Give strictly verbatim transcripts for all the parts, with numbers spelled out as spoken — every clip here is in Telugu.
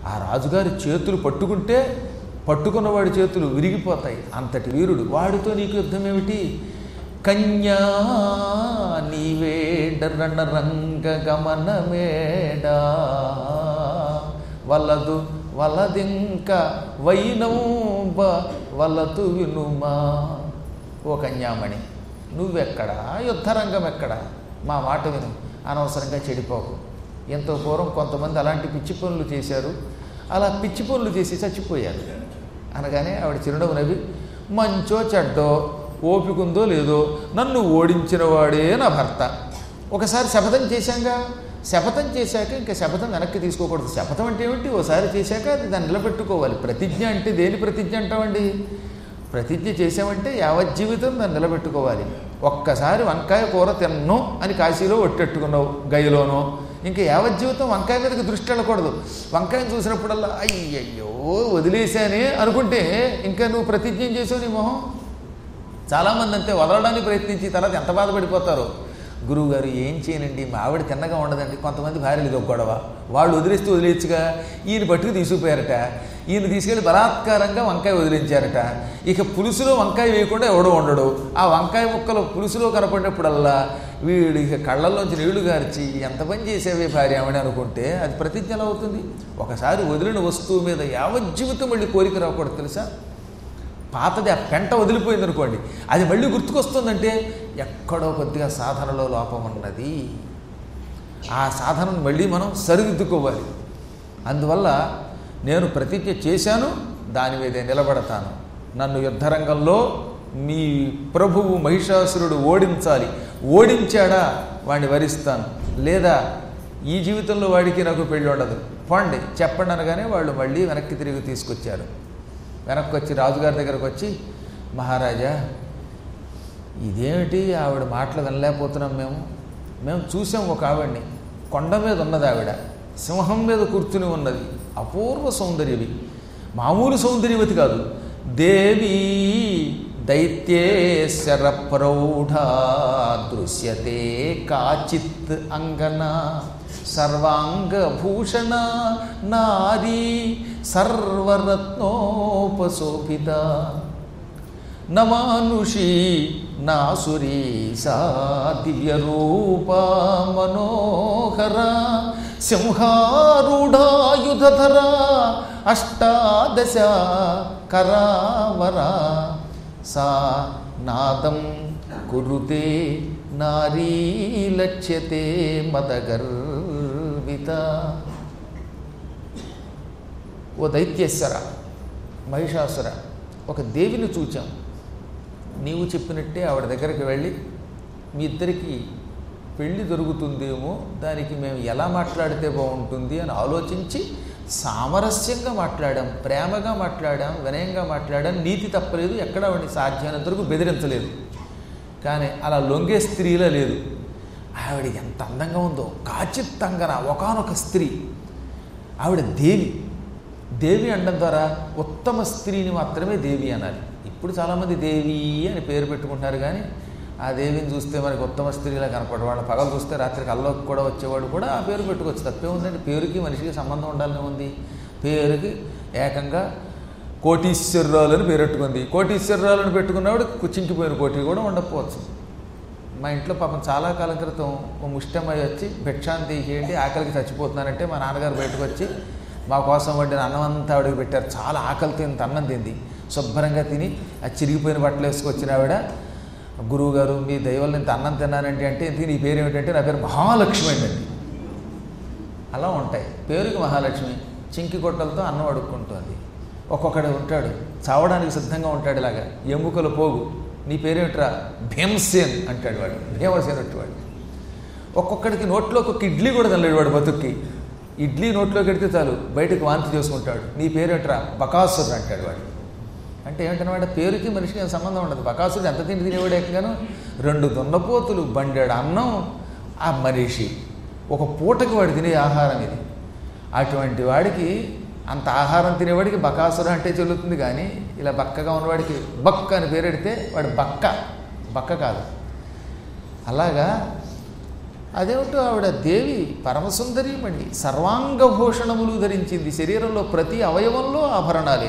ఆ రాజుగారి చేతులు పట్టుకుంటే పట్టుకున్నవాడి చేతులు విరిగిపోతాయి. అంతటి వీరుడు. వాడితో నీకు యుద్ధం ఏమిటి? కన్యా నీవేడరణ రంగ గమనమేడా వలదు వలదింక వైనంబ వలతు వినుమా. ఓ కన్యామణి, నువ్వెక్కడా? యుద్ధరంగం ఎక్కడా? మా మాట విను, అనవసరంగా చెడిపోకు. ఎంతో పూర్వం కొంతమంది అలాంటి పిచ్చి పనులు చేశారు, అలా పిచ్చి పనులు చేసి చచ్చిపోయారు అనగానే ఆవిడ చిరునవ్వు నవ్వి, మంచో చెడ్డో ఓపికందో లేదో నన్ను ఓడించిన వాడే నా భర్త. ఒకసారి శపథం చేశాంగా, శపథం చేశాక ఇంకా శపథం వెనక్కి తీసుకోకూడదు. శపథం అంటే ఏమిటి? ఓసారి చేశాక దాన్ని నిలబెట్టుకోవాలి. ప్రతిజ్ఞ అంటే దేని ప్రతిజ్ఞ అంటామండి? ప్రతిజ్ఞ చేసామంటే యావజ్జీవితం దాన్ని నిలబెట్టుకోవాలి. ఒక్కసారి వంకాయ కూర తిన్ను అని కాశీలో ఒట్టెట్టుకున్నావు గైలోనో, ఇంకా యావజ్జీవితం వంకాయ మీదకి దృష్టి వెళ్ళకూడదు. వంకాయను చూసినప్పుడల్లా అయ్యయ్యో వదిలేశానే అనుకుంటే ఇంకా నువ్వు ప్రతిజ్ఞ చేసావు నీ మొహం. చాలామంది అంతే, వదలడానికి ప్రయత్నించి తర్వాత ఎంత బాధపడిపోతారో. గురువుగారు ఏం చేయనండి, మా ఆవిడ తిన్నగా ఉండదండి. కొంతమంది భార్యలు ఇది ఒక గొడవ. వాళ్ళు వదిలేస్తూ వదిలేచ్చుగా ఈయన పట్టుకు తీసుకుపోయారట. ఈయన తీసుకెళ్ళి బలాత్కారంగా వంకాయ వదిలించారట. ఇక పులుసులో వంకాయ వేయకుండా ఎవడో ఉండడు. ఆ వంకాయ ముక్కలు పులుసులో కనపడినప్పుడల్లా వీడు ఇక కళ్ళల్లోంచి నీళ్లు గార్చి ఎంత పని చేసేవే భార్య ఆవిడ అనుకుంటే అది ప్రతిజ్ఞ ఎలా అవుతుంది? ఒకసారి వదిలిన వస్తువు మీద యావజ్జీవితం మళ్ళీ కోరిక రాకూడదు తెలుసా. పాతది ఆ పెంట వదిలిపోయింది అనుకోండి, అది మళ్ళీ గుర్తుకొస్తుందంటే ఎక్కడో కొద్దిగా సాధనలో లోపం ఉన్నది. ఆ సాధనను మళ్ళీ మనం సరిదిద్దుకోవాలి. అందువల్ల నేను ప్రతిజ్ఞ చేశాను, దాని మీదే నిలబడతాను. నన్ను యుద్ధరంగంలో మీ ప్రభువు మహిషాసురుడు ఓడించాలి. ఓడించాడా వాడిని వరిస్తాను, లేదా ఈ జీవితంలో వాడికి నాకు పెళ్ళి ఉండదు, పోండి చెప్పండి అనగానే వాళ్ళు మళ్ళీ వెనక్కి తిరిగి తీసుకొచ్చారు. వెనక్కి వచ్చి రాజుగారి దగ్గరకు వచ్చి, మహారాజా ఇదేమిటి ఆవిడ మాటలు వినలేకపోతున్నాం మేము. మేము చూసాం ఒక ఆవిడ్ని, కొండ మీద ఉన్నది ఆవిడ, సింహం మీద కూర్చుని ఉన్నది, అపూర్వ సౌందర్యవి, మామూలు సౌందర్యవతి కాదు. దేవీ దైత్యేశ్వర ప్రౌఢా దృశ్యతే కాచిత్ అంగన సర్వాంగభూషణ నారీ సర్వరత్నోపశోభిత నమానుషీ నాసురీ సా దివ్యరూపా మనోహర సింహారూఢాయుధర అష్టాదశ కరావర సా నాదం కురుతే నారీ లక్ష్యతే మదగర్విత. ఓ దైత్యేశ్వర, మహిషాసుర, ఒక దేవిని చూచాం. నీవు చెప్పినట్టే ఆవిడ దగ్గరికి వెళ్ళి మీ ఇద్దరికి పెళ్ళి దొరుకుతుందేమో, దానికి మేము ఎలా మాట్లాడితే బాగుంటుంది అని ఆలోచించి సామరస్యంగా మాట్లాడాం, ప్రేమగా మాట్లాడాం, వినయంగా మాట్లాడాం. నీతి తప్పలేదు, ఎక్కడ ఆవిడని సాధ్యమైనంత వరకు బెదిరించలేదు. కానీ అలా లొంగే స్త్రీలా లేదు. ఆవిడ ఎంత అందంగా ఉందో, కాచిత్తంగన ఒకానొక స్త్రీ. ఆవిడ దేవి. దేవి అనడం ద్వారా ఉత్తమ స్త్రీని మాత్రమే దేవి అనాలి. ఇప్పుడు చాలామంది దేవి అని పేరు పెట్టుకుంటున్నారు, కానీ ఆ దేవిని చూస్తే మనకి ఉత్తమ స్త్రీలా కనపడదు. వాళ్ళ పగలు చూస్తే రాత్రికి అల్లోకి కూడా వచ్చేవాడు కూడా ఆ పేరు పెట్టుకోవచ్చు, తప్పే ఉందండి. పేరుకి మనిషికి సంబంధం ఉండాలని ఉంది. పేరుకి ఏకంగా కోటీశ్వరరాలని పేరు పెట్టుకుంది. కోటీశ్వరరాలని పెట్టుకున్నవాడు చింకిపోయిన కోటి కూడా ఉండకపోవచ్చు. మా ఇంట్లో పాపం చాలా కాలం క్రితం ఓ ముష్టమయ్య వచ్చి భిక్షాన్ని తీసేయండి ఆకలికి చచ్చిపోతున్నానంటే మా నాన్నగారు బయటకు వచ్చి మా కోసం వండిన అన్నం అంతా ఆవిడకి పెట్టారు. చాలా ఆకలితో ఇంత అన్నం తింది. శుభ్రంగా తిని ఆ చిరిగిపోయిన బట్టలు వేసుకొచ్చిన ఆవిడ, గురువుగారు మీ దయవల్ల ఇంత అన్నం తిన్నానంటే అంటే ఇంతకీ నీ పేరు ఏమిటంటే నా పేరు మహాలక్ష్మి అండి. అలా ఉంటాయి పేరుకి మహాలక్ష్మి. చింకి కొట్టలతో అన్నం అడుక్కుంటుంది. ఒక్కొక్కడు ఉంటాడు చావడానికి సిద్ధంగా ఉంటాడు, ఇలాగా ఎముకల పోగు. నీ పేరేమిట్రా? భీమసేన్ అంటాడు వాడు, భీమసేన్ వాడు. ఒక్కొక్కడికి నోట్లో ఒక్కొక్క ఇడ్లీ కూడా తినలేడు వాడు బతుక్కి. ఇడ్లీ నోట్లో కడితే చాలు బయటకు వాంతి చేసుకుంటాడు. నీ పేరేమిట్రా? బకాసురుడు అంటాడు వాడు. అంటే ఏమిటనమాట, పేరుకి మనిషికి ఏం సంబంధం ఉండదు. బకాసురుడు ఎంత తిండి తినేవాడు ఏకంగాను రెండు దున్నపోతులు, బండెడు అన్నం ఆ మనిషి. ఒక పూటకి వాడు తినే ఆహారం ఇది. అటువంటి వాడికి, అంత ఆహారం తినేవాడికి బకాసుర అంటే చెల్లుతుంది. కానీ ఇలా బక్కగా ఉన్నవాడికి బక్క అని పేరెడితే వాడు బక్క బక్క కాదు. అలాగా అదేమిటో ఆవిడ దేవి పరమసుందరీమణి, సర్వాంగభూషణములు ధరించింది, శరీరంలో ప్రతి అవయవంలో ఆభరణాలే,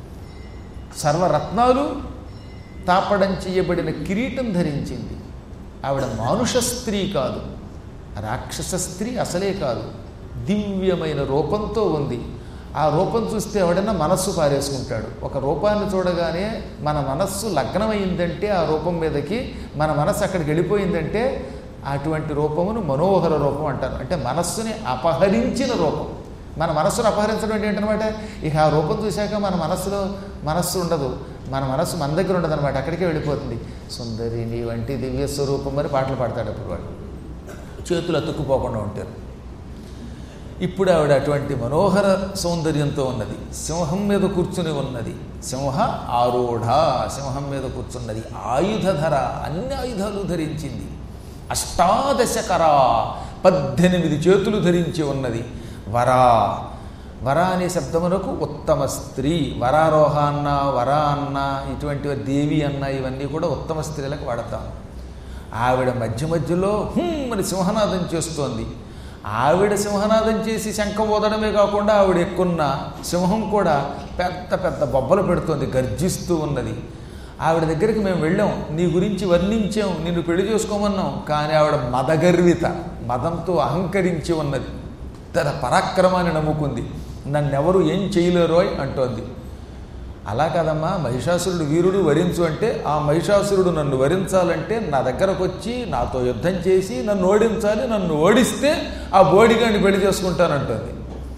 సర్వరత్నాలు తాపడం చేయబడిన కిరీటం ధరించింది. ఆవిడ మానుష స్త్రీ కాదు, రాక్షస స్త్రీ అసలే కాదు, దివ్యమైన రూపంతో ఉంది. ఆ రూపం చూస్తే ఎవడైనా మనస్సు పారేసుకుంటాడు. ఒక రూపాన్ని చూడగానే మన మనస్సు లగ్నమైందంటే ఆ రూపం మీదకి మన మనస్సు అక్కడికి వెళ్ళిపోయిందంటే అటువంటి రూపమును మనోహర రూపం అంటారు. అంటే మనస్సుని అపహరించిన రూపం. మన మనస్సును అపహరించడం అంటే ఏంటనమాట, ఇక ఆ రూపం చూశాక మన మనస్సులో మనస్సు ఉండదు, మన మనస్సు మన దగ్గర ఉండదు అనమాట, అక్కడికే వెళ్ళిపోతుంది. సుందరి నీ వంటి దివ్య స్వరూపం అని పాటలు పాడతాడు అప్పుడు వాడు, చేతులు అతుక్కుపోకుండా ఉంటారు. ఇప్పుడు ఆవిడ అటువంటి మనోహర సౌందర్యంతో ఉన్నది, సింహం మీద కూర్చుని ఉన్నది, సింహ ఆరూఢ, సింహం మీద కూర్చున్నది, ఆయుధధర, అన్ని ఆయుధాలు ధరించింది, అష్టాదశకరా, పద్దెనిమిది చేతులు ధరించి ఉన్నది, వరా, వర అనే శబ్దమునకు ఉత్తమ స్త్రీ, వరారోహ అన్న, వర అన్న, ఇటువంటి దేవి అన్న, ఇవన్నీ కూడా ఉత్తమ స్త్రీలకు వాడతాం. ఆవిడ మధ్య మధ్యలో హుమ్ అని సింహనాదం చేస్తోంది. ఆవిడ సింహనాదం చేసి శంఖం ఊదడమే కాకుండా ఆవిడ ఎక్కున్న సింహం కూడా పెద్ద పెద్ద బొబ్బలు పెడుతోంది, గర్జిస్తూ ఉన్నది. ఆవిడ దగ్గరికి మేము వెళ్ళాం, నీ గురించి వర్ణించాం, నిన్ను పెళ్లి చేసుకోమన్నాం, కానీ ఆవిడ మదగర్విత, మదంతో అహంకరించి ఉన్నది, తన పరాక్రమాన్ని నమ్ముకుంది, నన్నెవరు ఏం చేయలేరోయ్ అంటోంది. అలా కాదమ్మా, మహిషాసురుడు వీరుడు వరించు అంటే, ఆ మహిషాసురుడు నన్ను వరించాలంటే నా దగ్గరకు వచ్చి నాతో యుద్ధం చేసి నన్ను ఓడించాలి, నన్ను ఓడిస్తే ఆ బోడిగాడిని పెళ్లి చేసుకుంటానంటుంది.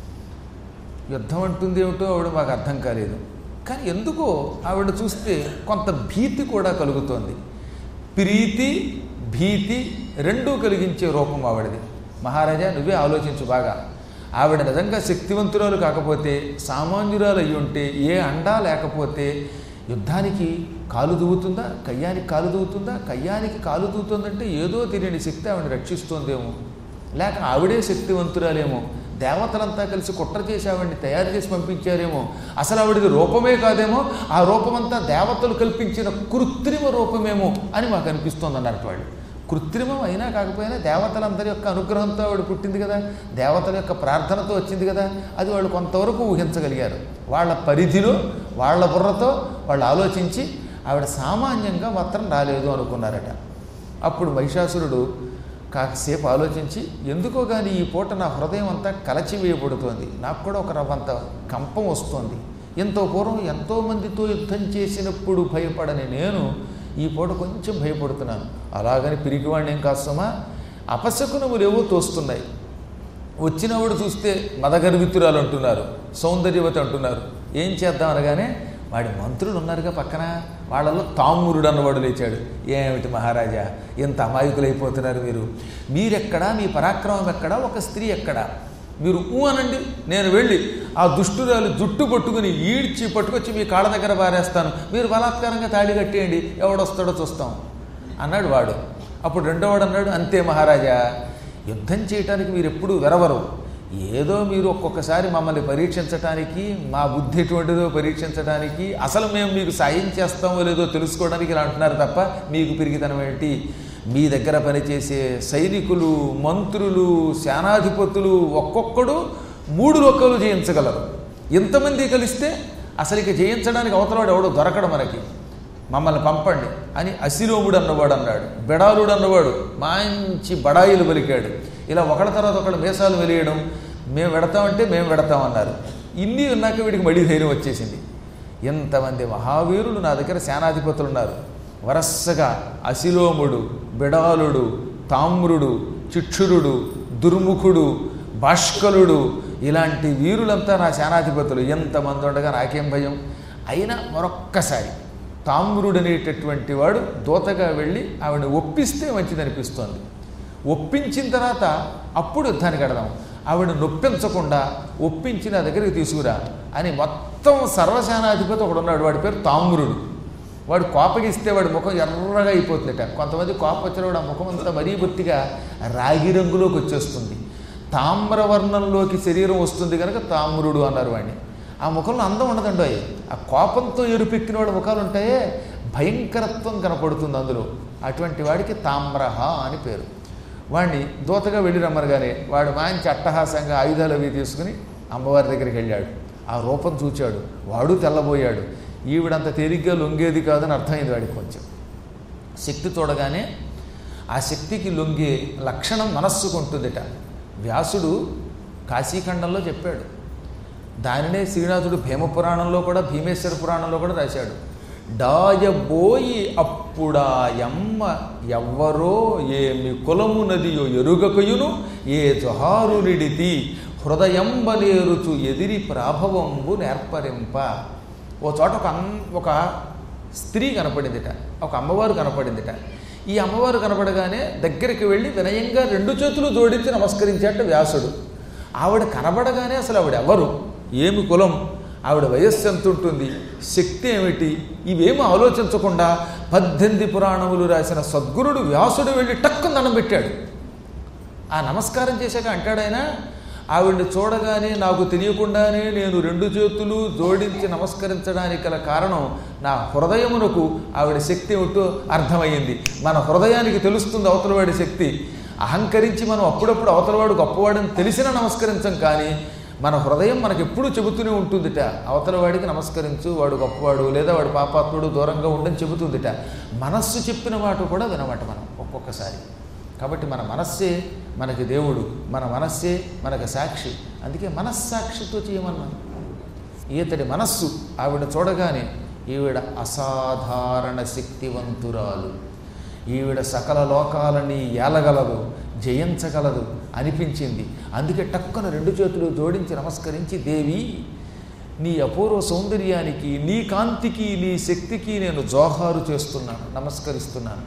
యుద్ధం అంటుంది ఏమిటో ఆవిడ మాకు అర్థం కాలేదు. కానీ ఎందుకో ఆవిడ చూస్తే కొంత భీతి కూడా కలుగుతోంది. ప్రీతి భీతి రెండూ కలిగించే రూపం ఆవిడది. మహారాజా నువ్వే ఆలోచించు బాగా. ఆవిడ నిజంగా శక్తివంతురాలు కాకపోతే, సామాన్యురాలు అయ్యి ఉంటే, ఏ అండా లేకపోతే యుద్ధానికి కాలు దూవుతుందా, కయ్యానికి కాలు దూవుతుందా, కయ్యానికి కాలు దూవుతుందంటే ఏదో తెలియని శక్తి ఆవిడ రక్షిస్తోందేమో, లేక ఆవిడే శక్తివంతురాలేమో, దేవతలంతా కలిసి కుట్ర చేసి ఆవిడ్ని తయారు చేసి పంపించారేమో, అసలు ఆవిడది రూపమే కాదేమో, ఆ రూపమంతా దేవతలు కల్పించిన కృత్రిమ రూపమేమో అని మాకు అనిపిస్తోంది అన్నట్టు వాళ్ళు. కృత్రిమం అయినా కాకపోయినా దేవతలందరి యొక్క అనుగ్రహంతో ఆవిడ పుట్టింది కదా, దేవతల యొక్క ప్రార్థనతో వచ్చింది కదా, అది వాళ్ళు కొంతవరకు ఊహించగలిగారు. వాళ్ళ పరిధిలో వాళ్ళ బుర్రతో వాళ్ళు ఆలోచించి ఆవిడ సామాన్యంగా మాత్రం రాలేదు అనుకున్నారట. అప్పుడు మహిషాసురుడు కాసేపు ఆలోచించి, ఎందుకో కానీ ఈ పూట నా హృదయం అంతా కలచివేయబడుతోంది, నాకు కూడా ఒక రవ్వంత కంపం వస్తోంది. ఎంతో పూర్వం ఎంతోమందితో యుద్ధం చేసినప్పుడు భయపడని నేను ఈ పూట కొంచెం భయపడుతున్నాను. అలాగని పిరికివాడిని ఏం కాస్తమా, అపశకునములు ఏవో తోస్తున్నాయి. వచ్చినవాడు చూస్తే మదగర్వితురాలు అంటున్నారు, సౌందర్యవతి అంటున్నారు. ఏం చేద్దాం అనగానే వాడి మంత్రులు ఉన్నారుగా పక్కన, వాళ్ళలో తామ్రుడు అన్నవాడు లేచాడు. ఏమిటి మహారాజా ఎంత అమాయకులైపోతున్నారు మీరు, మీరెక్కడా, మీ పరాక్రమం ఎక్కడా, ఒక స్త్రీ ఎక్కడా, మీరు ఊ అనండి, నేను వెళ్ళి ఆ దుష్టురాలు జుట్టు పట్టుకుని ఈడ్చి పట్టుకొచ్చి మీ కాళ్ళ దగ్గర పారేస్తాను, మీరు బలాత్కారంగా తాళి కట్టేయండి, ఎవడొస్తాడో చూస్తాం అన్నాడు వాడు. అప్పుడు రెండోవాడు అన్నాడు, అంతే మహారాజా, యుద్ధం చేయటానికి మీరు ఎప్పుడూ వెరవరు, ఏదో మీరు ఒక్కొక్కసారి మమ్మల్ని పరీక్షించడానికి, మా బుద్ధి ఎటువంటిదో పరీక్షించడానికి, అసలు మేము మీకు సాయం చేస్తామో లేదో తెలుసుకోవడానికి ఇలా అంటున్నారు తప్ప మీకు పిరిగితనం ఏంటి? మీ దగ్గర పనిచేసే సైనికులు, మంత్రులు, సేనాధిపతులు ఒక్కొక్కడు మూడు లోకాలు జయించగలరు. ఇంతమంది కలిస్తే అసలు ఇక జయించడానికి అవతలవాడు ఎవడో దొరకడం మనకి, మమ్మల్ని పంపండి అని అసిలోముడు అన్నవాడు అన్నాడు. బెడాలుడు అన్నవాడు మంచి బడాయిలు పలికాడు. ఇలా ఒకళ్ళ తర్వాత ఒకళ్ళు మీసాలు వెలియడం, మేము వెడతామంటే మేము వెడతామన్నారు. ఇన్ని ఉన్నాక వీడికి మళ్ళీ ధైర్యం వచ్చేసింది. ఎంతమంది మహావీరులు నా దగ్గర సేనాధిపతులు ఉన్నారు. వరస్సగా అసిలోముడు, బిడాలుడు, తామ్రుడు, చిక్షురుడు, దుర్ముఖుడు, భాష్కలుడు, ఇలాంటి వీరులంతా నా సేనాధిపతులు. ఎంతమంది ఉండగా నాకేం భయం. అయినా మరొక్కసారి తామ్రుడు అనేటటువంటి వాడు దూతగా వెళ్ళి ఆవిడ ఒప్పిస్తే మంచిది అనిపిస్తోంది. ఒప్పించిన తర్వాత అప్పుడు యుద్ధానికి వెడదాం, ఆవిడ నొప్పించకుండా ఒప్పించి నా దగ్గరికి తీసుకురా అని మొత్తం సర్వసేనాధిపతి ఒకడున్నాడు, వాడి పేరు తామ్రుడు. వాడు కోపగిస్తే వాడి ముఖం ఎర్రగా అయిపోతుందట. కొంతమంది కోపం వచ్చిన వాడు ఆ ముఖం అంతా మరీ బొత్తిగా రాగి రంగులోకి వచ్చేస్తుంది, తామ్రవర్ణంలోకి శరీరం వస్తుంది కనుక తామ్రుడు అన్నారు వాడిని. ఆ ముఖంలో అందం ఉండదండి, ఆ కోపంతో ఎరుపెక్కిన వాడి ముఖాలు ఉంటాయే, భయంకరత్వం కనపడుతుంది అందులో. అటువంటి వాడికి తామ్రహ అని పేరు. వాడిని దూతగా వెళ్ళి రమ్మనగానే వాడు మంచి అట్టహాసంగా ఆయుధాలు అవి తీసుకుని అమ్మవారి దగ్గరికి వెళ్ళాడు. ఆ రూపం చూచాడు, వాడు తెల్లబోయాడు. ఈవిడంత తేలిగ్గా లొంగేది కాదని అర్థమైంది వాడికి. కొంచెం శక్తి చూడగానే ఆ శక్తికి లొంగే లక్షణం మనస్సుకు ఉంటుందిట. వ్యాసుడు కాశీఖండంలో చెప్పాడు. దానినే శ్రీనాథుడు భీమపురాణంలో కూడా, భీమేశ్వర పురాణంలో కూడా రాశాడు. డాయబోయి అప్పుడాయమ్మ ఎవ్వరో ఏమి కులమునదియో ఎరుగకయును ఏ జొహారు నిడితి హృదయంబనేరుచు ఎదిరి ప్రాభవంబు నేర్పరింప. ఓ చోట ఒక ఒక స్త్రీ కనపడిందిట, ఒక అమ్మవారు కనపడిందిట. ఈ అమ్మవారు కనపడగానే దగ్గరికి వెళ్ళి వినయంగా రెండు చేతులు జోడించి నమస్కరించాట వ్యాసుడు. ఆవిడ కనబడగానే అసలు ఆవిడ ఎవరు, ఏమి కులం, ఆవిడ వయస్సు ఎంత ఉంటుంది, శక్తి ఏమిటి, ఇవేమీ ఆలోచించకుండా పద్దెనిమిది పురాణములు రాసిన సద్గురుడు వ్యాసుడు వెళ్ళి టక్కున దండం పెట్టాడు. ఆ నమస్కారం చేశాక అంటాడాయన, ఆవిడ్ని చూడగానే నాకు తెలియకుండానే నేను రెండు చేతులు జోడించి నమస్కరించడానికి గల కారణం నా హృదయమునకు ఆవిడ శక్తి ఏమిటో అర్థమయ్యింది. మన హృదయానికి తెలుస్తుంది అవతలవాడి శక్తి. అహంకరించి మనం అప్పుడప్పుడు అవతలవాడు గొప్పవాడని తెలిసినా నమస్కరించం, కానీ మన హృదయం మనకు ఎప్పుడూ చెబుతూనే ఉంటుందిట, అవతల వాడికి నమస్కరించు, వాడు గొప్పవాడు లేదా వాడు పాపాత్ముడు, దూరంగా ఉండని చెబుతుందిట. మనస్సు చెప్పిన మాట కూడా వినమాట మనం ఒక్కొక్కసారి. కాబట్టి మన మనస్సే మనకి దేవుడు, మన మనస్సే మనకు సాక్షి. అందుకే మనస్సాక్షితో చేయమన్నాను. ఈతడి మనస్సు ఆవిడ చూడగానే ఈవిడ అసాధారణ శక్తివంతురాలు, ఈవిడ సకల లోకాలని ఏలగలదు, జయించగలదు అనిపించింది. అందుకే టక్కున రెండు చేతులు జోడించి నమస్కరించి, దేవి నీ అపూర్వ సౌందర్యానికి, నీ కాంతికి, నీ శక్తికి నేను జోహారు చేస్తున్నాను, నమస్కరిస్తున్నాను.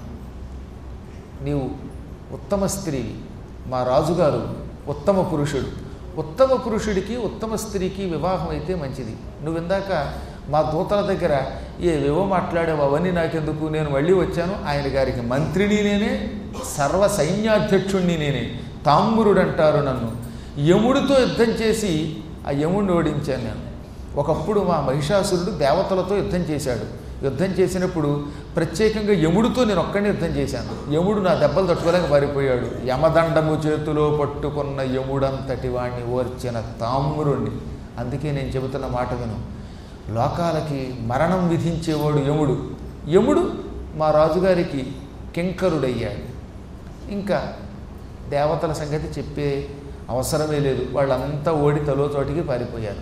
నీవు ఉత్తమ స్త్రీవి, మా రాజుగారు ఉత్తమ పురుషుడు. ఉత్తమ పురుషుడికి ఉత్తమ స్త్రీకి వివాహం అయితే మంచిది. నువ్వు ఇందాక మా దూతల దగ్గర ఏవేవో మాట్లాడావు, అవన్నీ నాకెందుకు, నేను మళ్ళీ వచ్చాను. ఆయన గారికి మంత్రిని నేనే, సర్వ సైన్యాధ్యక్షుణ్ణి నేనే, తామ్రుడు అంటారు నన్ను. యముడితో యుద్ధం చేసి ఆ యముడిని ఓడించాను నేను. ఒకప్పుడు మా మహిషాసురుడు దేవతలతో యుద్ధం చేశాడు. యుద్ధం చేసినప్పుడు ప్రత్యేకంగా యముడితో నేను ఒక్కడిని యుద్ధం చేశాను. యముడు నా దెబ్బలు తట్టుకోలేక పారిపోయాడు. యమదండము చేతిలో పట్టుకున్న యముడంతటి వాణ్ణి ఓర్చిన తామ్రుణ్ణి. అందుకే నేను చెబుతున్న మాట విను. లోకాలకి మరణం విధించేవాడు యముడు. యముడు మా రాజుగారికి కింకరుడయ్యాడు. ఇంకా దేవతల సంగతి చెప్పే అవసరమే లేదు, వాళ్ళంతా ఓడి తలో చోటికి పారిపోయారు.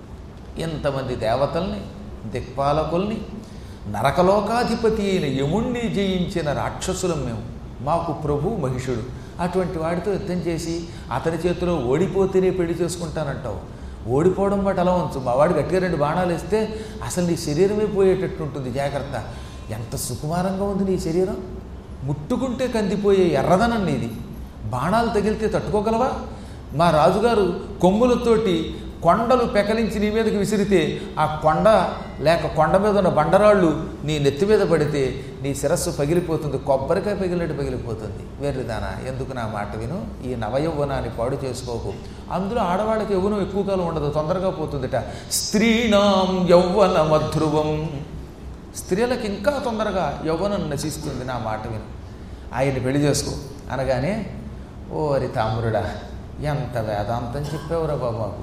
ఎంతమంది దేవతల్ని, దిక్పాలకుల్ని, నరకలోకాధిపతి అయిన యముణ్ణి జయించిన రాక్షసులం మేము. మాకు ప్రభు మహిషుడు. అటువంటి వాడితో యుద్ధం చేసి అతని చేతిలో ఓడిపోతేనే పెళ్లి చేసుకుంటానంటావు. ఓడిపోవడం బట్టి అలా ఉంచు. మా వాడు గట్టిగా రెండు బాణాలు వేస్తే అసలు నీ శరీరమే పోయేటట్టు ఉంటుంది, జాగ్రత్త. ఎంత సుకుమారంగా ఉంది నీ శరీరం, ముట్టుకుంటే కందిపోయే ఎర్రదనం నీది. బాణాలు తగిలితే తట్టుకోగలవా? మా రాజుగారు కొమ్ములతోటి కొండలు పెకలించి నీ మీదకి విసిరితే ఆ కొండ లేక కొండ మీద ఉన్న బండరాళ్ళు నీ నెత్తి మీద పడితే నీ శిరస్సు పగిలిపోతుంది, కొబ్బరికాయ పగిలినట్టు పగిలిపోతుంది. వేర్రిదానా, ఎందుకు నా మాట విను. ఈ నవయౌవనాన్ని పాడు చేసుకోకు. అందులో ఆడవాళ్ళకి యవ్వనం ఎక్కువ కాలం ఉండదు, తొందరగా పోతుందిట. స్త్రీణాం యౌవన మధ్రువం, స్త్రీలకు ఇంకా తొందరగా యవ్వనం నశిస్తుంది. నా మాట విను, ఆయన్ని పెళ్లి చేసుకో అనగానే, ఓ అరి తామ్రుడా, ఎంత వేదాంతం చెప్పేవరా బాబాకు.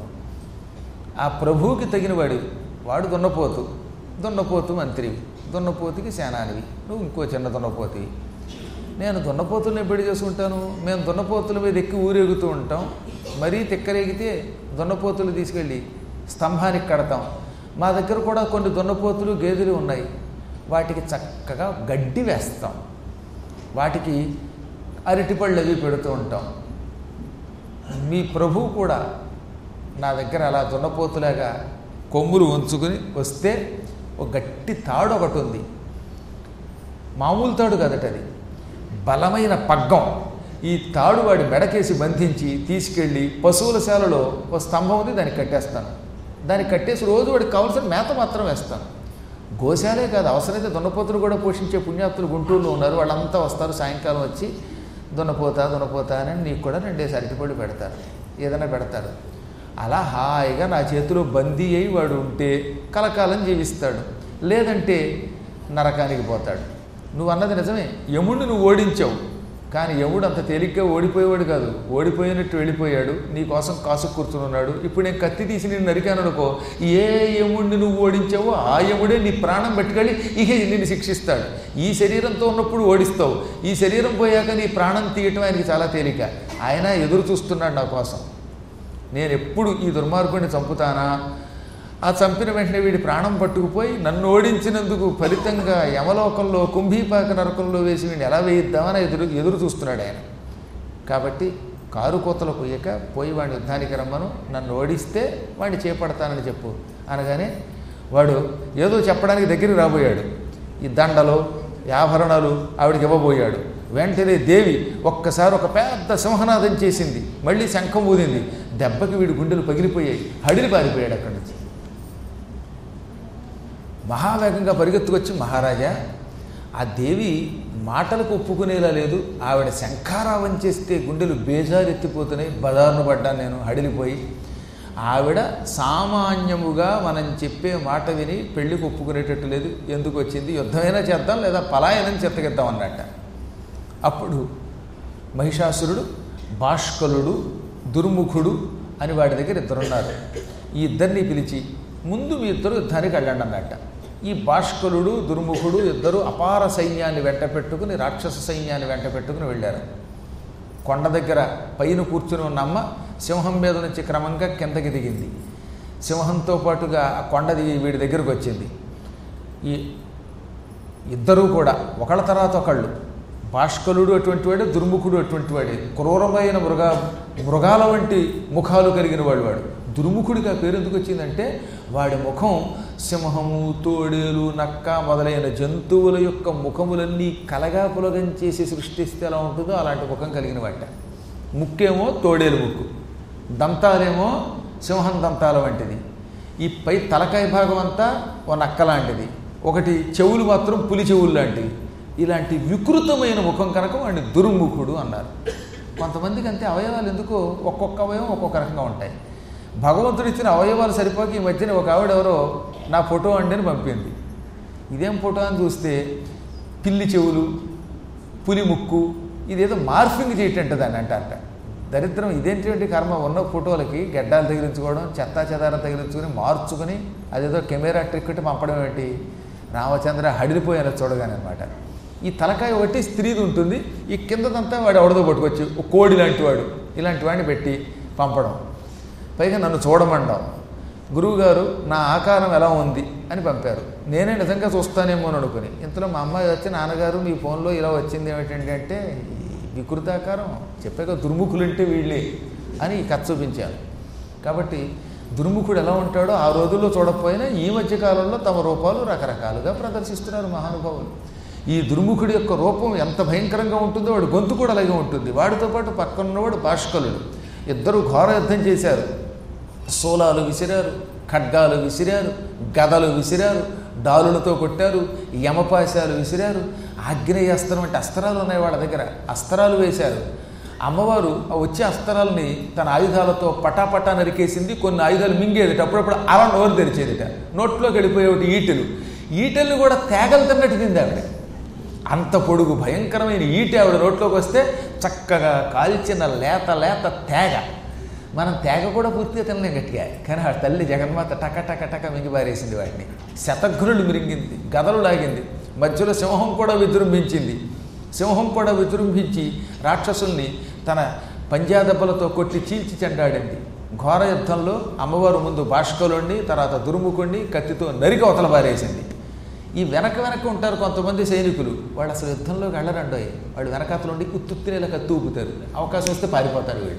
ఆ ప్రభువుకి తగిన వాడు, వాడు దున్నపోతు, దున్నపోతు మంత్రివి, దున్నపోతుకి సేనానివి, నువ్వు ఇంకో చిన్న దున్నపోతువి. నేను దున్నపోతుల్ని పెళ్లి చేసుకుంటాను. మేము దున్నపోతుల మీద ఎక్కి ఊరేగుతూ ఉంటాం. మరీ తిక్కరేగితే దున్నపోతులు తీసుకెళ్ళి స్తంభానికి కడతాం. మా దగ్గర కూడా కొన్ని దున్నపోతులు, గేదెలు ఉన్నాయి. వాటికి చక్కగా గడ్డి వేస్తాం, వాటికి అరటిపళ్ళు అవి పెడుతూ ఉంటాం. మీ ప్రభువు కూడా నా దగ్గర అలా దున్నపోతులాగా కొమ్ములు ఉంచుకుని వస్తే ఒక గట్టి తాడు ఒకటి ఉంది. మామూలు తాడు కదట, అది బలమైన పగ్గం. ఈ తాడు వాడి మెడకేసి బంధించి తీసుకెళ్ళి పశువుల శాలలో ఒక స్తంభం ఉంది, దానికి కట్టేస్తాను. దానికి కట్టేసి రోజు వాడికి కావాల్సిన మేత మాత్రం వేస్తాను. గోశాలే కాదు, అవసరమైతే దున్నపోతులు కూడా పోషించే పుణ్యాత్తులు గుంటూరులో ఉన్నారు. వాళ్ళంతా వస్తారు, సాయంకాలం వచ్చి దున్నపోతా దున్నపోతా అని నీకు కూడా రెండేసి అరటిపళ్ళు పెడతారు, ఏదైనా పెడతారు. అలా హాయిగా నా చేతిలో బందీ అయి వాడు ఉంటే కలకాలం జీవిస్తాడు, లేదంటే నరకానికి పోతాడు. నువ్వు అన్నది నిజమే. యముడిని నువ్వు ఓడించావు, కానీ యముడు అంత తేలిగ్గా ఓడిపోయేవాడు కాదు. ఓడిపోయినట్టు వెళ్ళిపోయాడు, నీ కోసం కాసు కూర్చున్నాడు. ఇప్పుడు నేను కత్తి తీసి నేను నరికాను అనుకో, ఏ యముడిని నువ్వు ఓడించావో ఆ యముడే నీ ప్రాణం పెట్టుకెళ్ళి ఇక నిన్ను శిక్షిస్తాడు. ఈ శరీరంతో ఉన్నప్పుడు ఓడిస్తావు, ఈ శరీరం పోయాక నీ ప్రాణం తీయటం ఆయనకి చాలా తేలిక. ఆయన ఎదురు చూస్తున్నాడు నా కోసం. నేను ఎప్పుడు ఈ దుర్మార్గుడిని చంపుతానా, ఆ చంపిన వెంటనే వీడి ప్రాణం పట్టుకుపోయి నన్ను ఓడించినందుకు ఫలితంగా యమలోకంలో కుంభీపాక నరకంలో వేసి వీడిని ఎలా వేయిద్దామని ఎదురు ఎదురు చూస్తున్నాడు ఆయన. కాబట్టి కారు కోతలు పోయాక పోయి వాడిని యుద్ధానికి రమ్మను, నన్ను ఓడిస్తే వాడిని చేపడతానని చెప్పు అనగానే వాడు ఏదో చెప్పడానికి దగ్గరికి రాబోయాడు. ఈ దండలు ఆభరణాలు ఆవిడికి ఇవ్వబోయాడు. వెంటనే దేవి ఒక్కసారి ఒక పెద్ద సింహనాదం చేసింది, మళ్ళీ శంఖం ఊదింది. దెబ్బకి వీడి గుండెలు పగిలిపోయాయి, హడిలి పారిపోయాడు అక్కడి నుంచి. మహావేగంగా పరిగెత్తుకొచ్చి, మహారాజా ఆ దేవి మాటలకు ఒప్పుకునేలా లేదు, ఆవిడ శంఖారావం చేస్తే గుండెలు బేజారెత్తిపోతున్నాయి, బదారును పడ్డాను నేను హడిలిపోయి. ఆవిడ సామాన్యముగా మనం చెప్పే మాట విని పెళ్లికి ఒప్పుకునేటట్టు లేదు, ఎందుకు వచ్చింది, యుద్ధమైనా చేద్దాం లేదా పలాయనం చెత్తగిద్దాం అన్నట్ట. అప్పుడు మహిషాసురుడు, బాష్కలుడు, దుర్ముఖుడు అని వాడి దగ్గర ఇద్దరున్నారు. ఈ ఇద్దరిని పిలిచి ముందు మీ ఇద్దరు యుద్ధానికి వెళ్ళండి అన్నట్ట. ఈ బాష్కలుడు, దుర్ముఖుడు ఇద్దరు అపార సైన్యాన్ని వెంట పెట్టుకుని, రాక్షస సైన్యాన్ని వెంట పెట్టుకుని వెళ్ళారు. కొండ దగ్గర పైన కూర్చుని ఉన్న అమ్మ సింహం మీద నుంచి క్రమంగా కిందకి దిగింది. సింహంతో పాటుగా కొండ దిగి వీడి దగ్గరకు వచ్చింది. ఈ ఇద్దరూ కూడా ఒకళ్ళ తర్వాత ఒకళ్ళు, బాష్కలుడు అటువంటి వాడే, దుర్ముఖుడు అటువంటి వాడే, క్రూరమైన మృగా మృగాల వంటి ముఖాలు కలిగిన వాడు. వాడు దుర్ముఖుడికి ఆ పేరు ఎందుకు వచ్చిందంటే వాడి ముఖం సింహము, తోడేలు, నక్క మొదలైన జంతువుల యొక్క ముఖములన్నీ కలగాపులగం చేసి సృష్టిస్తే ఎలా ఉంటుందో అలాంటి ముఖం కలిగిన వాట. ముక్కేమో తోడేలు ముక్కు, దంతాలేమో సింహం దంతాల వంటిది, ఈ పై తలకాయ భాగం అంతా ఓ నక్క లాంటిది, ఒకటి చెవులు మాత్రం పులి చెవులు లాంటివి. ఇలాంటి వికృతమైన ముఖం కనుక వాడిని దుర్ముఖుడు అన్నారు. కొంతమందికి అంతే అవయవాలు ఎందుకో ఒక్కొక్క అవయవం ఒక్కొక్క రకంగా ఉంటాయి. భగవంతుడు ఇచ్చిన అవయవాలు సరిపోక ఈ మధ్యన ఒక ఆవిడ ఎవరో నా ఫోటో అండి అని పంపింది. ఇదేం ఫోటో అని చూస్తే పిల్లి చెవులు, పులి ముక్కు, ఇదేదో మార్ఫింగ్ చేయటంట దాన్ని అంటారట. దరిద్రం ఇదేంటి కర్మ, ఉన్న ఫోటోలకి గడ్డాలు తగిలించుకోవడం, చెత్తా చెదారం తగిలించుకొని మార్చుకొని అదేదో కెమెరా ట్రిక్ పంపడం ఏంటి. రామచంద్ర హడిలిపోయాను చూడగానే అనమాట. ఈ తలకాయ ఒకటి స్త్రీది ఉంటుంది, ఈ కిందదంతా వాడు ఎవడదో పట్టుకొచ్చి ఒక కోడి లాంటి వాడు ఇలాంటి వాడిని పెట్టి పంపడం, పైగా నన్ను చూడమండం. గురువుగారు నా ఆకారం ఎలా ఉంది అని పంపారు. నేనే నిజంగా చూస్తానేమో అని అనుకుని, ఇంతలో మా అమ్మాయి వచ్చి నాన్నగారు మీ ఫోన్లో ఇలా వచ్చింది ఏమిటండి అంటే, వికృతాకారం చెప్పాక దుర్ముఖులుంటే వీళ్ళే అని కథ చూపించాను. కాబట్టి దుర్ముఖుడు ఎలా ఉంటాడో ఆ రోజుల్లో చూడకపోయినా ఈ మధ్యకాలంలో తమ రూపాలు రకరకాలుగా ప్రదర్శిస్తున్నారు మహానుభావులు. ఈ దుర్ముఖుడి యొక్క రూపం ఎంత భయంకరంగా ఉంటుందో వాడు గొంతు కూడా అలాగే ఉంటుంది. వాడితో పాటు పక్కనున్నవాడు బాష్కలుడు. ఇద్దరు ఘోర యుద్ధం చేశారు. శూలాలు విసిరారు, ఖడ్గాలు విసిరారు, గదలు విసిరారు, డాలులతో కొట్టారు, యమపాశాలు విసిరారు, ఆగ్నేయాస్త్రం అంటే అస్త్రాలు ఉన్నాయి వాళ్ళ దగ్గర, అస్త్రాలు వేశారు. అమ్మవారు ఆ వచ్చే అస్త్రాలని తన ఆయుధాలతో పటాపటా నరికేసింది. కొన్ని ఆయుధాలు మింగేదిట, అప్పుడప్పుడు అలా నోరు తెరిచేదిట, నోట్లోకి వెళ్ళిపోయేటి ఈటెలు. ఈటెల్ని కూడా తేగలు తిన్నట్టు తింది ఆవిడ. అంత పొడుగు భయంకరమైన ఈటె ఆవిడ నోట్లోకి వస్తే చక్కగా కాల్చిన లేత లేత తేగ. మనం తేగ కూడా పూర్తిగా తినలేం గట్టిగా, కానీ ఆ తల్లి జగన్మాత టక టక టక మింగి బారేసింది వాటిని. శతఘ్నులు మిరింగింది, గదలు లాగింది, మధ్యలో సింహం కూడా విజృంభించింది. సింహం కూడా విజృంభించి రాక్షసుల్ని తన పంజాదెబ్బలతో కొట్టి చీల్చి చెండాడింది. ఘోర యుద్ధంలో అమ్మవారు ముందు బాష్కలుండి, తర్వాత దుర్ముఖుణ్ణి కత్తితో నరికి అవతల బారేసింది. ఈ వెనక వెనక ఉంటారు కొంతమంది సైనికులు, వాళ్ళు అసలు యుద్ధంలోకి వెళ్ళరండోయి. వాళ్ళు వెనకాతలుండి ఉత్తుత్తినేలా కత్తి ఊపుతారు, అవకాశం వస్తే పారిపోతారు వీళ్ళు.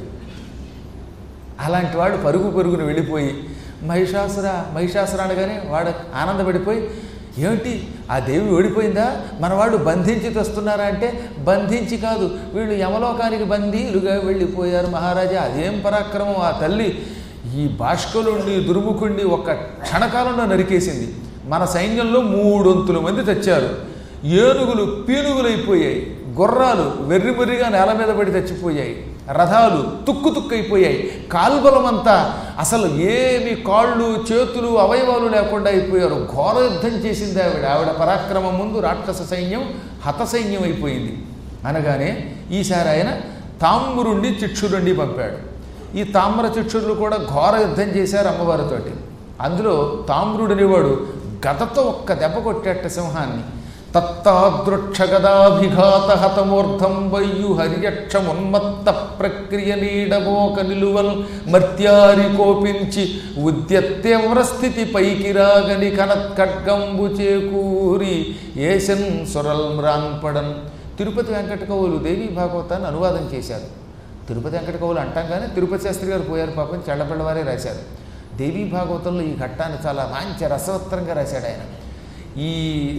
అలాంటి వాడు పరుగు పరుగును వెళ్ళిపోయి మహిషాసుర మహిషాసుర అనగానే వాడు ఆనందపడిపోయి, ఏమిటి ఆ దేవి ఓడిపోయిందా, మనవాడు బంధించి తెస్తున్నారా అంటే, బంధించి కాదు, వీళ్ళు యమలోకానికి బందీలుగా వెళ్ళిపోయారు మహారాజా. అదేం పరాక్రమం! ఆ తల్లి ఈ బాష్కలుండి దుర్ముఖుండి ఒక్క క్షణకాలంలో నరికేసింది. మన సైన్యంలో మూడొంతుల మంది తెచ్చారు. ఏనుగులు పీనుగులైపోయాయి, గుర్రాలు వెర్రిమర్రిగా నేల మీద పడి చచ్చిపోయాయి, రథాలు తుక్కు తుక్కైపోయాయి, కాల్బలమంతా అసలు ఏమి కాళ్ళు చేతులు అవయవాలు లేకుండా అయిపోయారు. ఘోర యుద్ధం చేసింది ఆవిడ. ఆవిడ పరాక్రమం ముందు రాక్షస సైన్యం హత సైన్యం అయిపోయింది. అనగానే ఈసారి ఆయన తామ్రుండి చిక్షురుండి పంపాడు. ఈ తామ్ర చిక్షురులు కూడా ఘోర యుద్ధం చేశారు అమ్మవారితోటి. అందులో తామ్రుడనేవాడు గదతో ఒక్క దెబ్బ కొట్టేట సింహాన్ని. తత్తాదృక్షగదాభిఘాత హతమూర్ధం వయ్యు హర్యక్షమున్మత్త ప్రక్రియ నీడమోక నిలువల్ మర్త్యారి కోపించి ఉద్యత్యవ్ర స్థితి పైకి రాగని కనత్కడ్గంబు చేకూరి ఏశన్ సురల్ మ్రాన్పడన్. తిరుపతి వెంకట కవులు దేవీ భాగవతాన్ని అనువాదం చేశారు. తిరుపతి వెంకట కవులు అంటాం కానీ తిరుపతి శాస్త్రి గారు పోయారు పాపం, చెళ్ళపిల్లవారే రాశారు. దేవీ భాగవతంలో ఈ ఘట్టాన్ని చాలా మంచి రసవత్తరంగా రాశాడు ఆయన. ఈ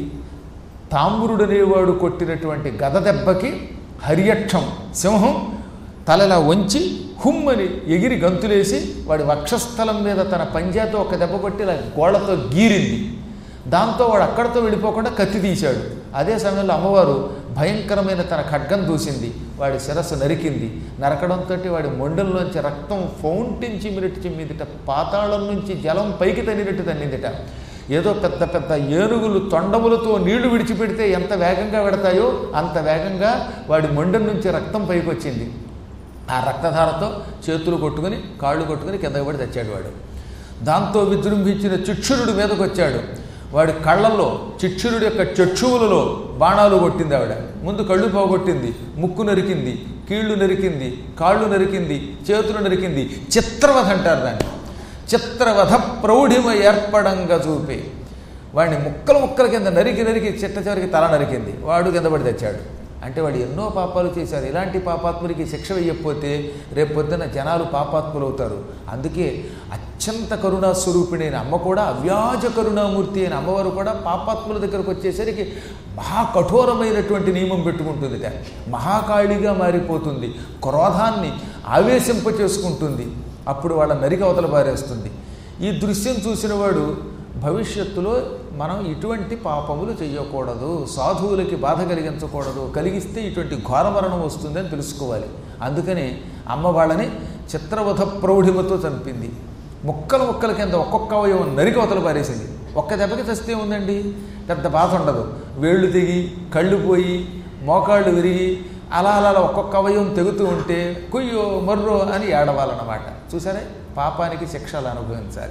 తామ్రుడనేవాడు కొట్టినటువంటి గద దెబ్బకి హర్యక్షం సింహం తలలా వంచి హుమ్మని ఎగిరి గంతులేసి వాడి వక్షస్థలం మీద తన పంజాతో ఒక దెబ్బ కొట్టి ఇలా గోళ్లతో గీరింది. దాంతో వాడు అక్కడితో వెళ్ళిపోకుండా కత్తి తీశాడు. అదే సమయంలో అమ్మవారు భయంకరమైన తన ఖడ్గం దూసింది, వాడి శిరస్సు నరికింది. నరకడంతో వాడి మొండల్లోంచి రక్తం ఫౌంటైన్ చిమ్మినట్టు చిమ్మిదిట, పాతాళం నుంచి జలం పైకి తన్నినట్టు తన్నిందిట. ఏదో పెద్ద పెద్ద ఏనుగులు తొండములతో నీళ్లు విడిచిపెడితే ఎంత వేగంగా పెడతాయో అంత వేగంగా వాడి మొండెం నుంచి రక్తం పైకి వచ్చింది. ఆ రక్తధారతో చేతులు కొట్టుకుని కాళ్ళు కొట్టుకుని కిందకి పడి తెచ్చాడు వాడు. దాంతో విజృంభించిన చిక్షురుడు మీదకు వచ్చాడు. వాడి కళ్ళల్లో చిక్షురుడి యొక్క చక్షువులలో బాణాలు కొట్టింది ఆవిడ. ముందు కళ్ళు పోగొట్టింది, ముక్కు నరికింది, కీళ్లు నరికింది, కాళ్ళు నరికింది, చేతులు నరికింది. చిత్రవధ అంటారు దాన్ని. చిత్రవధ ప్రౌఢిమ ఏర్పడంగా చూపి వాడిని ముక్కలు ముక్కల కింద నరికి నరికి చిట్ట చివరికి తల నరికింది. వాడు కింద పడి తెచ్చాడు. అంటే వాడు ఎన్నో పాపాలు చేశారు. ఇలాంటి పాపాత్ముడికి శిక్ష వేయకపోతే రేపొద్దున జనాలు పాపాత్ములు అవుతారు. అందుకే అత్యంత కరుణాస్వరూపిణి అయిన అమ్మ కూడా, అవ్యాజ కరుణామూర్తి అయిన అమ్మవారు కూడా పాపాత్ముల దగ్గరకు వచ్చేసరికి మహా కఠోరమైనటువంటి నియమం పెట్టుకుంటుంది. మహాకాళిగా మారిపోతుంది, క్రోధాన్ని ఆవేశింప చేసుకుంటుంది. అప్పుడు వాళ్ళ నరికి అవతల పారేస్తుంది. ఈ దృశ్యం చూసిన వాడు భవిష్యత్తులో మనం ఇటువంటి పాపములు చేయకూడదు, సాధువులకి బాధ కలిగించకూడదు, కలిగిస్తే ఇటువంటి ఘోరమరణం వస్తుందని తెలుసుకోవాలి. అందుకని అమ్మ వాళ్ళని చిత్రవధ ప్రౌఢిమతో చంపింది. ముక్కల ముక్కల కింద ఒక్కొక్క అవయవం నరికి అవతల పారేసింది. ఒక్క దెబ్బకి చస్తే ఉందండి, పెద్ద బాధ ఉండదు. వేళ్ళు తెగి, కళ్ళు పోయి, మోకాళ్ళు విరిగి అలా అలా ఒక్కొక్క అవయవం తెగుతూ ఉంటే కుయ్యో మర్రో అని ఏడవాలన్నమాట. చూసారే, పాపానికి శిక్షలు అనుభవించాలి.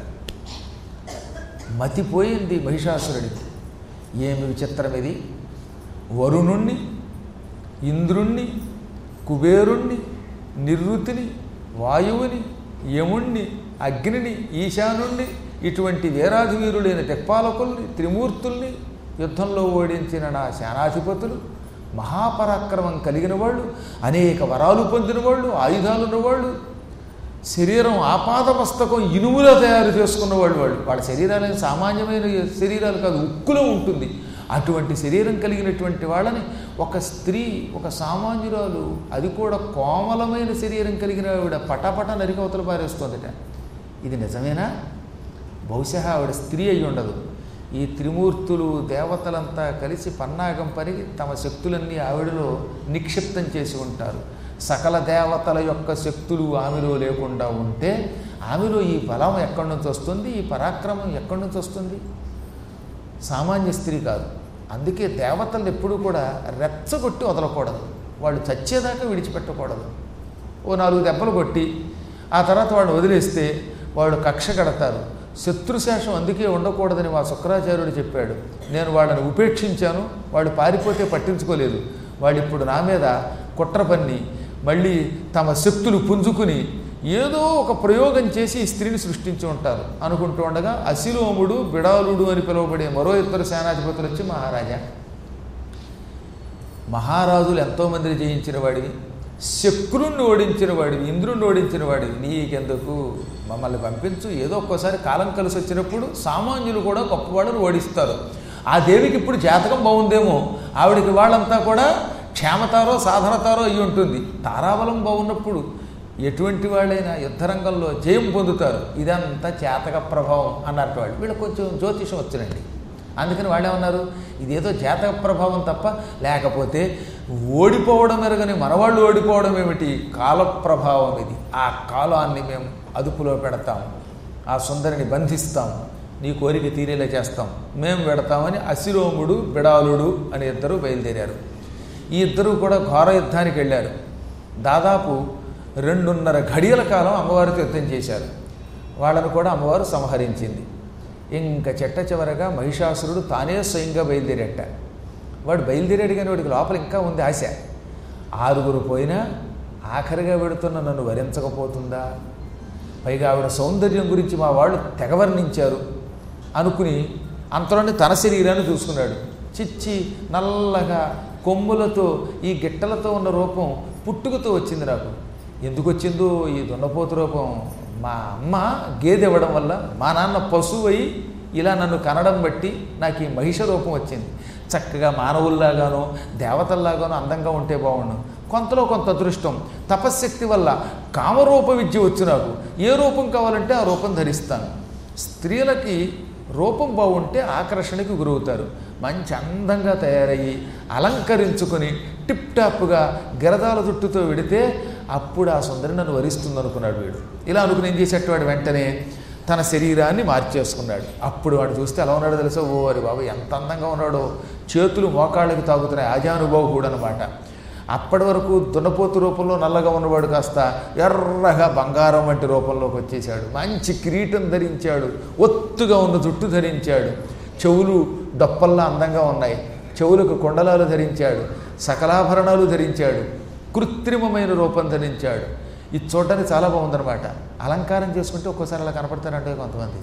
మతిపోయింది మహిషాసురుడికి. ఏమి విచిత్రం ఇది! వరుణుణ్ణి, ఇంద్రుణ్ణి, కుబేరుణ్ణి, నిరుతిని, వాయువుని, యముణ్ణి, అగ్నిని, ఈశానుణ్ణి, ఇటువంటి వీరాధి వీరులైన దిక్పాలకుల్ని, త్రిమూర్తుల్ని యుద్ధంలో ఓడించిన నా సేనాధిపతులు, మహాపరాక్రమం కలిగిన వాళ్ళు, అనేక వరాలు పొందిన వాళ్ళు, ఆయుధాలు ఉన్నవాళ్ళు, శరీరం ఆపాదమస్తకం ఇనుములో తయారు చేసుకున్న వాళ్ళు వాళ్ళు వాళ్ళ శరీరాలు సామాన్యమైన శరీరాలు కాదు, ఉక్కులో ఉంటుంది. అటువంటి శరీరం కలిగినటువంటి వాళ్ళని ఒక స్త్రీ, ఒక సామాన్యురాలు, అది కూడా కోమలమైన శరీరం కలిగిన ఆవిడ పటాపట నరికి అవతల పారేస్తుందట. ఇది నిజమేనా? బహుశా ఆవిడ స్త్రీ అయి ఉండదు. ఈ త్రిమూర్తులు దేవతలంతా కలిసి పన్నాగం పరిగి తమ శక్తులన్నీ ఆవిడలో నిక్షిప్తం చేసి ఉంటారు. సకల దేవతల యొక్క శక్తులు ఆమెలో లేకుండా ఉంటే ఆమెలో ఈ బలం ఎక్కడి నుంచి వస్తుంది, ఈ పరాక్రమం ఎక్కడి నుంచి వస్తుంది? సామాన్య స్త్రీ కాదు. అందుకే దేవతలు ఎప్పుడూ కూడా రెచ్చగొట్టి వదలకూడదు, వాళ్ళు చచ్చేదాకా విడిచిపెట్టకూడదు. ఓ నాలుగు దెబ్బలు కొట్టి ఆ తర్వాత వాళ్ళు వదిలేస్తే వాళ్ళు కక్ష కడతారు. శత్రుశేషం అందుకే ఉండకూడదని మా శుక్రాచార్యుడు చెప్పాడు. నేను వాళ్ళని ఉపేక్షించాను, వాళ్ళు పారిపోతే పట్టించుకోలేదు. వాళ్ళు ఇప్పుడు నా మీద కుట్ర పన్ని మళ్ళీ తమ శక్తులు పుంజుకుని ఏదో ఒక ప్రయోగం చేసి ఈ స్త్రీని సృష్టించి ఉంటారు అనుకుంటూ ఉండగా అసిలోముడు, బిడాలుడు అని పిలువబడే మరో ఇద్దరు సేనాధిపతులు వచ్చి, మహారాజా, మహారాజులు ఎంతోమందిని జయించిన వాడివి, శక్రుణ్ణి ఓడించిన వాడివి, ఇంద్రుణ్ణి ఓడించిన వాడివి, నీకెందుకు, మమ్మల్ని పంపించు. ఏదో ఒక్కోసారి కాలం కలిసి వచ్చినప్పుడు సామాన్యులు కూడా గొప్పవాళ్ళని ఓడిస్తారు. ఆ దేవికి ఇప్పుడు జాతకం బాగుందేమో, ఆవిడికి వాళ్ళంతా కూడా క్షేమతారో సాధనతారో అయి ఉంటుంది. తారాబలం బాగున్నప్పుడు ఎటువంటి వాళ్ళైనా యుద్ధరంగంలో జయం పొందుతారు. ఇదంతా జాతక ప్రభావం అన్నట్టు వాళ్ళు. వీళ్ళకి కొంచెం జ్యోతిషం వచ్చినండి. అందుకని వాళ్ళు ఏమన్నారు, ఇదేదో జాతక ప్రభావం తప్ప లేకపోతే ఓడిపోవడం ఎరగని మనవాళ్ళు ఓడిపోవడం ఏమిటి, కాల ప్రభావం ఇది. ఆ కాలాన్ని మేము అదుపులో పెడతాం, ఆ సుందరిని బంధిస్తాం, నీ కోరిక తీరేలా చేస్తాం, మేము పెడతామని అసిరోముడు, బిడాలుడు అనే ఇద్దరు బయలుదేరారు. ఈ ఇద్దరూ కూడా ఘోర యుద్ధానికి వెళ్ళారు. దాదాపు రెండున్నర ఘడియల కాలం అమ్మవారితో యుద్ధం చేశారు. వాళ్ళను కూడా అమ్మవారు సంహరించింది. ఇంకా చెట్ట చివరగా మహిషాసురుడు తానే స్వయంగా బయలుదేరట. వాడు బయలుదేరాడు కానీ వాడికి లోపల ఇంకా ఉంది ఆశ. ఆరుగురు పోయినా ఆఖరిగా పెడుతున్న నన్ను వరించకపోతుందా, పైగా ఆవిడ సౌందర్యం గురించి మా వాళ్ళు తెగవర్ణించారు అనుకుని అంతలోనే తన శరీరాన్ని చూసుకున్నాడు. చిచ్చి నల్లగా కొమ్ములతో ఈ గిట్టలతో ఉన్న రూపం పుట్టుకతో వచ్చింది నాకు. ఎందుకు వచ్చిందో ఈ దున్నపోతు రూపం, మా అమ్మ గేదె ఇవ్వడం వల్ల మా నాన్న పశువు అయి ఇలా నన్ను కనడం బట్టి నాకు ఈ మహిష రూపం వచ్చింది. చక్కగా మానవుల్లాగానో దేవతల్లాగానో అందంగా ఉంటే బాగుండు. కొంతలో కొంత అదృష్టం తపశ్శక్తి వల్ల కామరూప విద్య వచ్చి నాకు ఏ రూపం కావాలంటే ఆ రూపం ధరిస్తాను. స్త్రీలకి రూపం బాగుంటే ఆకర్షణకి గురవుతారు. మంచి అందంగా తయారయ్యి అలంకరించుకొని టిప్ టాప్గా గిరదాల జుట్టుతో వెడితే అప్పుడు ఆ సుందరి నన్ను వరిస్తుంది అనుకున్నాడు వీడు. ఇలా అనుకుని ఏం చేసేట వాడు వెంటనే తన శరీరాన్ని మార్చేసుకున్నాడు. అప్పుడు వాడు చూస్తే ఎలా ఉన్నాడో తెలుసా, ఓ అరి బాబు ఎంత అందంగా ఉన్నాడో, చేతులు మోకాళ్ళకి తాగుతున్నాయి, అజానుబాహుడు అనమాట. అప్పటి వరకు దున్నపోతు రూపంలో నల్లగా ఉన్నవాడు కాస్త ఎర్రగా బంగారం వంటి రూపంలోకి వచ్చేసాడు. మంచి కిరీటం ధరించాడు, ఒత్తుగా ఉన్న జుట్టు ధరించాడు, చెవులు దప్పల్లా అందంగా ఉన్నాయి, చెవులకు కొండలాలు ధరించాడు, సకలాభరణాలు ధరించాడు, కృత్రిమమైన రూపం ధరించాడు. ఇది చూడడానికి చాలా బాగుందనమాట. అలంకారం చేసుకుంటే ఒక్కోసారి అలా కనపడతారంటే కొంతమంది.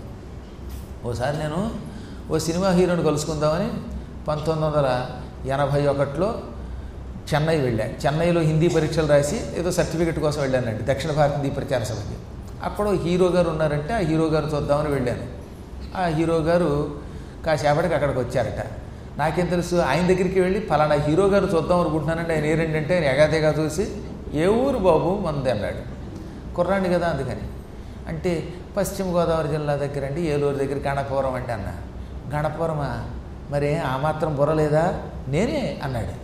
ఓసారి నేను ఓ సినిమా హీరోని కలుసుకుందామని పంతొమ్మిది వందల ఎనభై ఒకటిలో చెన్నై వెళ్ళాను. చెన్నైలో హిందీ పరీక్షలు రాసి ఏదో సర్టిఫికెట్ కోసం వెళ్ళానండి దక్షిణ భారత హిందీ ప్రచార సభకి. అక్కడ హీరో గారు ఉన్నారంటే ఆ హీరో గారు చూద్దామని వెళ్ళాను. ఆ హీరో గారు కాసేపటికి అక్కడికి వచ్చారట. నాకేం తెలుసు, ఆయన దగ్గరికి వెళ్ళి ఫలానా హీరో గారు చూద్దాం అనుకుంటున్నానండి. ఆయన ఏరేంటంటే ఆయన ఎగాతేగా చూసి ఏ ఊరు బాబు మంది అన్నాడు. కుర్రాండి కదా అందుకని. అంటే పశ్చిమ గోదావరి జిల్లా దగ్గర అండి, ఏలూరు దగ్గర గణపవరం అండి అన్న. గణపవరమా, మరి ఆ మాత్రం బుర్రలేదా, నేనే అన్నాడు.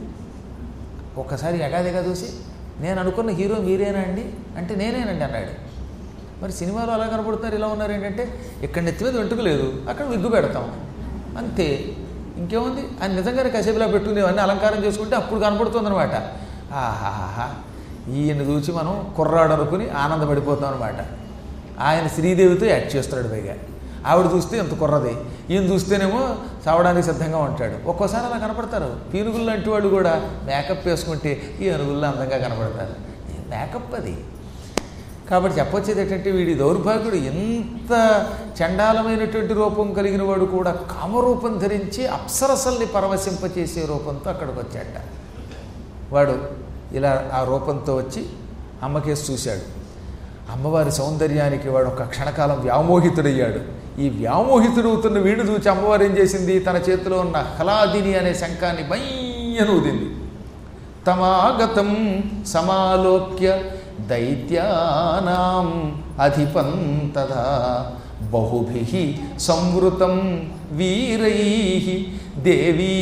ఒక్కసారి ఎగాదిగా చూసి నేను అనుకున్న హీరో మీరేనా అండి అంటే నేనేనండి అన్నాడు. మరి సినిమాలో అలా కనపడుతున్నారు, ఇలా ఉన్నారు ఏంటంటే ఇక్కడ నెత్తి మీద వెంటుకు లేదు, అక్కడ విగ్గు పెడతాం అంతే, ఇంకేముంది అని నిజంగానే కసేపులా పెట్టుకునేవన్నీ అలంకారం చేసుకుంటే అప్పుడు కనపడుతుందనమాట. ఆహాహా, ఈయన చూసి మనం కుర్రాడు అనుకుని ఆనందపడిపోతాం అనమాట. ఆయన శ్రీదేవితో యాక్ట్ చేస్తున్నాడు. పైగా ఆవిడ చూస్తే ఎంత కుర్రది, ఈయన చూస్తేనేమో చావడానికి సిద్ధంగా ఉంటాడు. ఒక్కోసారి అలా కనపడతారు. పీనుగులు లాంటి వాళ్ళు కూడా మేకప్ వేసుకుంటే ఈ అనుగుల్లో అందంగా కనపడతారు. మేకప్ అది. కాబట్టి చెప్పొచ్చేది ఏంటంటే వీడి దౌర్భాగ్యుడు ఎంత చండాలమైనటువంటి రూపం కలిగిన వాడు కూడా కామరూపం ధరించి అప్సరసల్ని పరవశింపచేసే రూపంతో అక్కడికి వచ్చాట. వాడు ఇలా ఆ రూపంతో వచ్చి అమ్మకేసి చూశాడు. అమ్మవారి సౌందర్యానికి వాడు ఒక క్షణకాలం వ్యామోహితుడయ్యాడు. ఈ వ్యామోహితుడవుతున్న వీడు చూచి అమ్మవారు ఏం చేసింది, తన చేతిలో ఉన్న హలాదిని అనే శంఖాన్ని బయ్యనూదింది. తమాగతం సమాలోక్య దైత్యానాం అధిపం తదా బహుభిః సంవృతం వీరైః దేవీ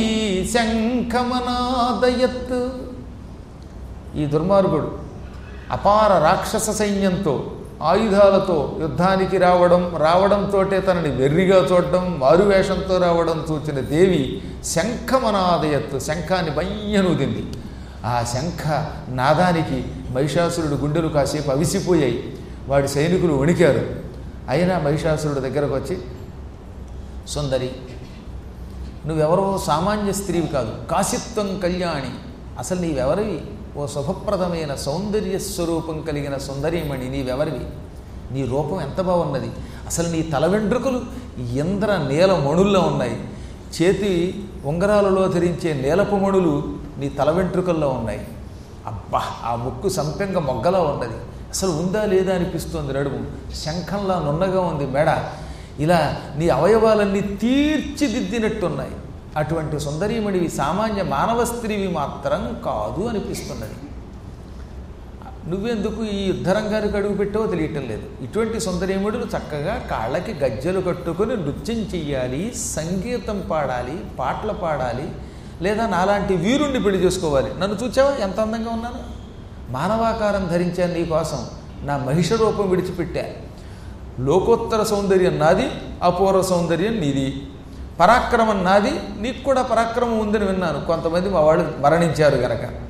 శంఖమనాదయత్. ఈ దుర్మార్గుడు అపార రాక్షస సైన్యంతో ఆయుధాలతో యుద్ధానికి రావడం రావడంతోటే తనని వెర్రిగా చూడడం, మారువేషంతో రావడం చూచిన దేవి శంఖమనాదయత్తు, శంఖాన్ని బయ్యనూదింది. ఆ శంఖ నాదానికి మహిషాసురుడు గుండెలు కాసేపు అవిసిపోయాయి. వాడి సైనికులు వణికారు. అయినా మహిషాసురుడు దగ్గరకు వచ్చి, సుందరి, నువ్వెవరో సామాన్య స్త్రీవి కాదు, కాశిత్వం కళ్యాణి, అసలు నీవెవరివి? ఓ శుభప్రదమైన సౌందర్య స్వరూపం కలిగిన సుందరీమణి, నీవెవరివి? నీ రూపం ఎంత బాగున్నది, అసలు నీ తల వెంట్రుకలు ఇంద్ర నీల మణుల్లో ఉన్నాయి, చేతి ఉంగరాలలో ధరించే నీలపు మణులు నీ తల వెంట్రుకల్లో ఉన్నాయి. అబ్బా, ఆ ముక్కు సంపెంగ మొగ్గలా ఉన్నది, అసలు ఉందా లేదా అనిపిస్తుంది. నడుము శంఖంలా నున్నగా ఉంది మెడ, ఇలా నీ అవయవాలన్నీ తీర్చిదిద్దినట్టున్నాయి. అటువంటి సుందరీమణివి సామాన్య మానవ స్త్రీవి మాత్రం కాదు అనిపిస్తున్నది. నువ్వెందుకు ఈ యుద్ధరంగానికి అడుగు పెట్టావో తెలియటం లేదు. ఇటువంటి సుందరీమణులు చక్కగా కాళ్ళకి గజ్జెలు కట్టుకొని నృత్యం చెయ్యాలి, సంగీతం పాడాలి, పాటలు పాడాలి, లేదా నాలాంటి వీరుణ్ణి పెళ్లి చేసుకోవాలి. నన్ను చూచావా ఎంత అందంగా ఉన్నాను, మానవాకారం ధరించాను నీ కోసం, నా మహిష రూపం విడిచిపెట్టా. లోకోత్తర సౌందర్యం నాది, అపూర్వ సౌందర్యం నీది. పరాక్రమం నాది, నీకు కూడా పరాక్రమం ఉందని విన్నాను, కొంతమంది మా వాళ్ళు మరణించారు గనక